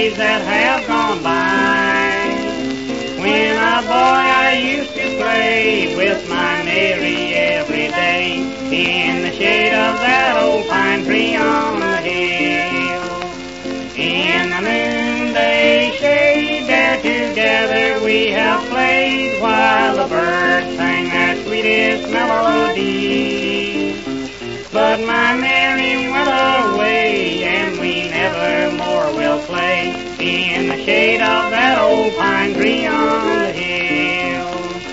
days that have gone by. When a boy I used to play with my Mary every day in the shade of that old pine tree on the hill. In the noonday shade there together we have played while the birds sang their sweetest melody. But my Mary went away and we never more will play in the shade of that old pine tree on the hill.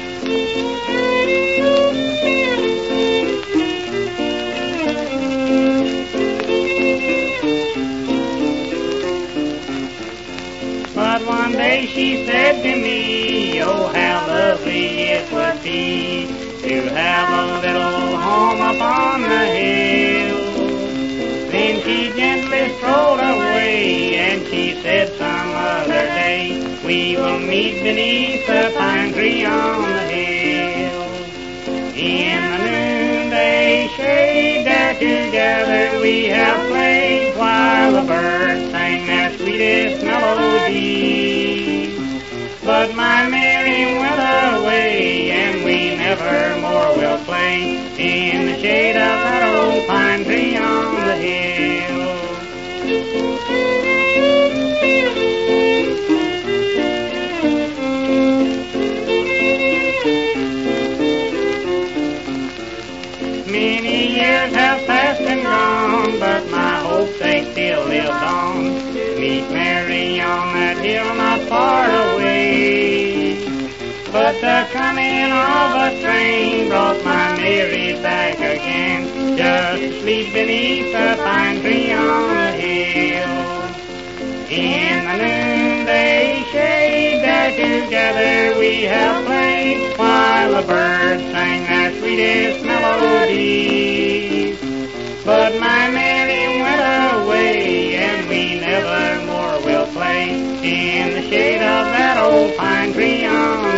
But one day she said to me, oh how lovely it would be to have a little home upon the hill. Then she gently strolled away and she said some other day we will meet beneath the pine tree on the hill. In the noonday shade there together we have played while the birds sang their sweetest melody. But my Mary went away and we never more will play in the shade of that old pine tree on the hill. Many years have passed and gone, but my hopes they still live on. Meet Mary on that hill not far away. But the coming of a train brought my Mary back again, just to sleep beneath the pine tree on the hill. In the noonday shade there together we have played while the birds sang their sweetest melodies. But my Mary went away and we never more will play in the shade of that old pine tree on